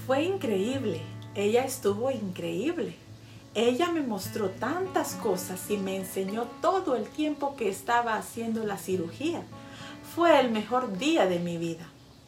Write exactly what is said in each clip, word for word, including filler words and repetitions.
Fue increíble, ella estuvo increíble. Ella me mostró tantas cosas y me enseñó todo el tiempo que estaba haciendo la cirugía. Fue el mejor día de mi vida.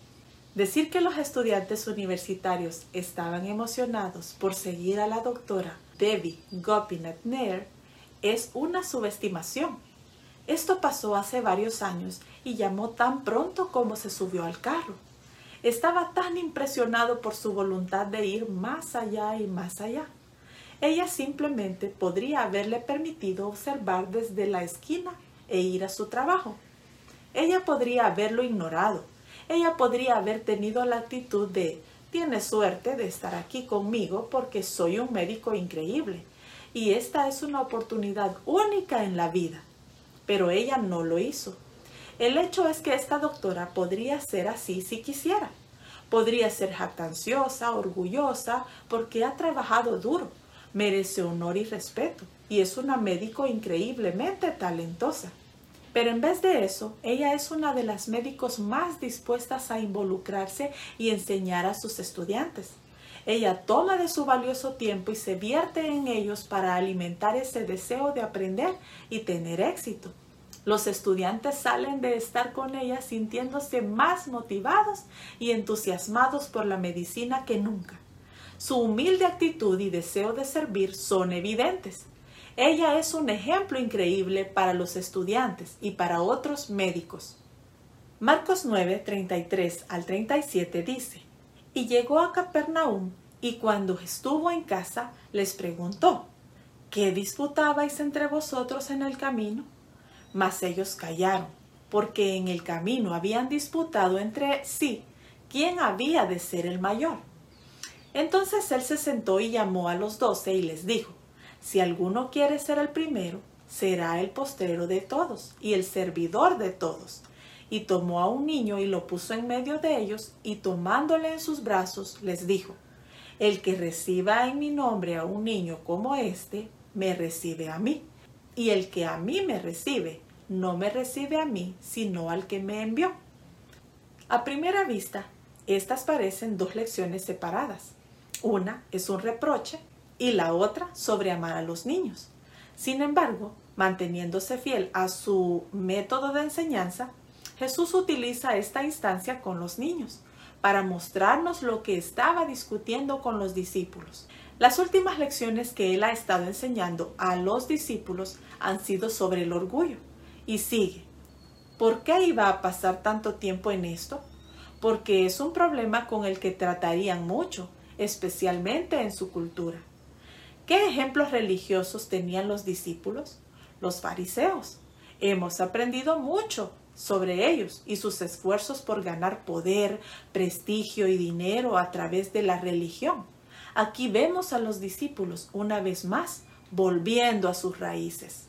Decir que los estudiantes universitarios estaban emocionados por seguir a la doctora Debbie Gopinath Nair es una subestimación. Esto pasó hace varios años y llamó tan pronto como se subió al carro. Estaba tan impresionado por su voluntad de ir más allá y más allá. Ella simplemente podría haberle permitido observar desde la esquina e ir a su trabajo. Ella podría haberlo ignorado. Ella podría haber tenido la actitud de «Tienes suerte de estar aquí conmigo porque soy un médico increíble y esta es una oportunidad única en la vida». Pero ella no lo hizo. El hecho es que esta doctora podría ser así si quisiera. Podría ser jactanciosa, orgullosa, porque ha trabajado duro, merece honor y respeto y es una médico increíblemente talentosa. Pero en vez de eso, ella es una de las médicos más dispuestas a involucrarse y enseñar a sus estudiantes. Ella toma de su valioso tiempo y se vierte en ellos para alimentar ese deseo de aprender y tener éxito. Los estudiantes salen de estar con ella sintiéndose más motivados y entusiasmados por la medicina que nunca. Su humilde actitud y deseo de servir son evidentes. Ella es un ejemplo increíble para los estudiantes y para otros médicos. Marcos nueve, treinta y tres al treinta y siete dice: Y llegó a Capernaum, y cuando estuvo en casa, les preguntó: ¿Qué disputabais entre vosotros en el camino? Mas ellos callaron, porque en el camino habían disputado entre sí quién había de ser el mayor. Entonces él se sentó y llamó a los doce y les dijo: Si alguno quiere ser el primero, será el postrero de todos y el servidor de todos. Y tomó a un niño y lo puso en medio de ellos, y tomándole en sus brazos, les dijo: El que reciba en mi nombre a un niño como este, me recibe a mí. Y el que a mí me recibe, no me recibe a mí, sino al que me envió. A primera vista, estas parecen dos lecciones separadas. Una es un reproche y la otra sobre amar a los niños. Sin embargo, manteniéndose fiel a su método de enseñanza, Jesús utiliza esta instancia con los niños para mostrarnos lo que estaba discutiendo con los discípulos. Las últimas lecciones que él ha estado enseñando a los discípulos han sido sobre el orgullo. Y sigue. ¿Por qué iba a pasar tanto tiempo en esto? Porque es un problema con el que tratarían mucho, especialmente en su cultura. ¿Qué ejemplos religiosos tenían los discípulos? Los fariseos. Hemos aprendido mucho sobre ellos y sus esfuerzos por ganar poder, prestigio y dinero a través de la religión. Aquí vemos a los discípulos una vez más volviendo a sus raíces.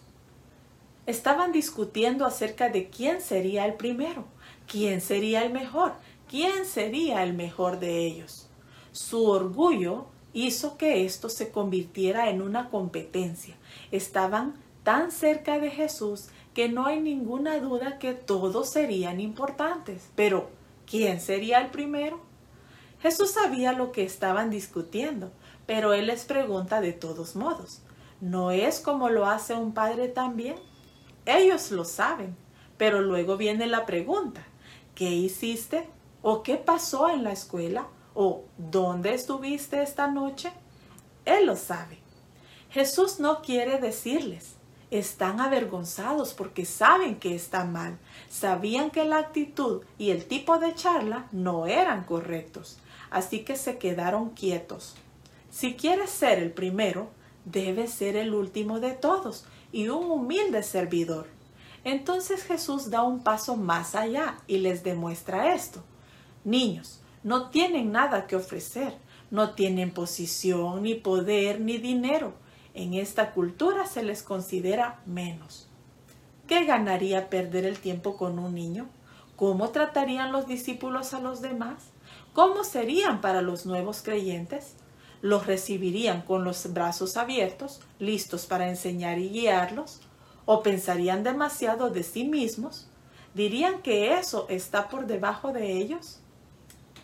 Estaban discutiendo acerca de quién sería el primero, quién sería el mejor, quién sería el mejor de ellos. Su orgullo hizo que esto se convirtiera en una competencia. Estaban tan cerca de Jesús que no hay ninguna duda que todos serían importantes. Pero, ¿quién sería el primero? Jesús sabía lo que estaban discutiendo, pero él les pregunta de todos modos. ¿No es como lo hace un padre también? Ellos lo saben, pero luego viene la pregunta: ¿qué hiciste? ¿O qué pasó en la escuela? ¿O dónde estuviste esta noche? Él lo sabe. Jesús no quiere decirles. Están avergonzados porque saben que está mal. Sabían que la actitud y el tipo de charla no eran correctos. Así que se quedaron quietos. Si quieres ser el primero, debes ser el último de todos y un humilde servidor. Entonces Jesús da un paso más allá y les demuestra esto. Niños, no tienen nada que ofrecer. No tienen posición, ni poder, ni dinero. En esta cultura se les considera menos. ¿Qué ganaría perder el tiempo con un niño? ¿Cómo tratarían los discípulos a los demás? ¿Cómo serían para los nuevos creyentes? ¿Los recibirían con los brazos abiertos, listos para enseñar y guiarlos? ¿O pensarían demasiado de sí mismos? ¿Dirían que eso está por debajo de ellos?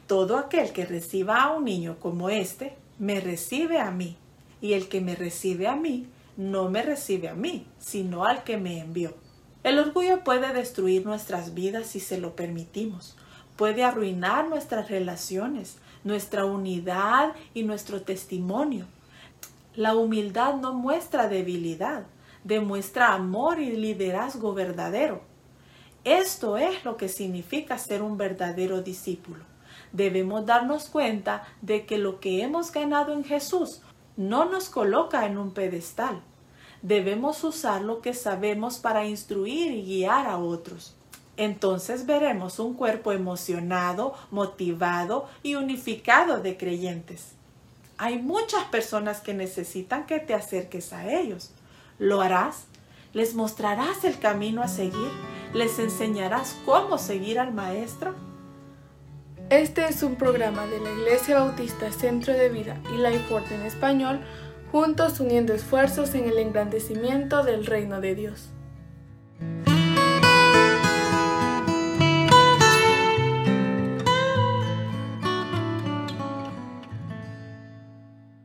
Todo aquel que reciba a un niño como este, me recibe a mí, y el que me recibe a mí, no me recibe a mí, sino al que me envió. El orgullo puede destruir nuestras vidas si se lo permitimos. Puede arruinar nuestras relaciones, nuestra unidad y nuestro testimonio. La humildad no muestra debilidad, demuestra amor y liderazgo verdadero. Esto es lo que significa ser un verdadero discípulo. Debemos darnos cuenta de que lo que hemos ganado en Jesús no nos coloca en un pedestal. Debemos usar lo que sabemos para instruir y guiar a otros. Entonces veremos un cuerpo emocionado, motivado y unificado de creyentes. Hay muchas personas que necesitan que te acerques a ellos. ¿Lo harás? ¿Les mostrarás el camino a seguir? ¿Les enseñarás cómo seguir al Maestro? Este es un programa de la Iglesia Bautista Centro de Vida y Lifeword en español, juntos uniendo esfuerzos en el engrandecimiento del reino de Dios.